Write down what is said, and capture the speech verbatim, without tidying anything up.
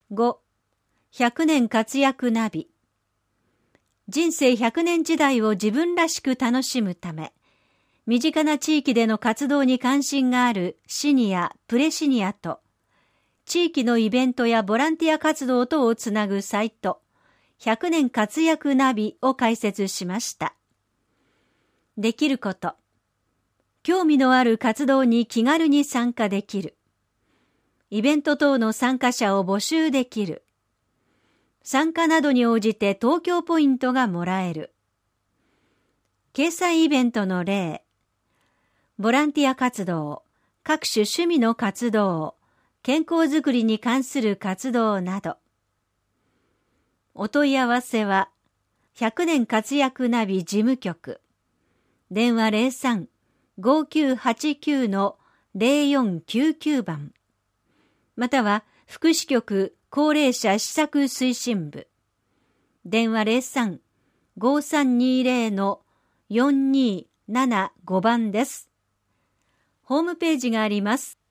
ご、ひゃくねん活躍ナビ。人生ひゃくねん時代を自分らしく楽しむため、身近な地域での活動に関心があるシニア、プレシニアと、地域のイベントやボランティア活動等をつなぐサイト、ひゃくねん活躍ナビを開設しました。できること。興味のある活動に気軽に参加できる。イベント等の参加者を募集できる。参加などに応じて東京ポイントがもらえる。掲載イベントの例。ボランティア活動、各種趣味の活動、健康づくりに関する活動など。お問い合わせは、ひゃくねん活躍ナビ事務局。電話 ゼロさん ごきゅうはちきゅう のゼロよんきゅうきゅう 番。または、福祉局高齢者施策推進部。電話 ゼロさん ごさんにゼロ のよんにーななご 番です。ホームページがあります。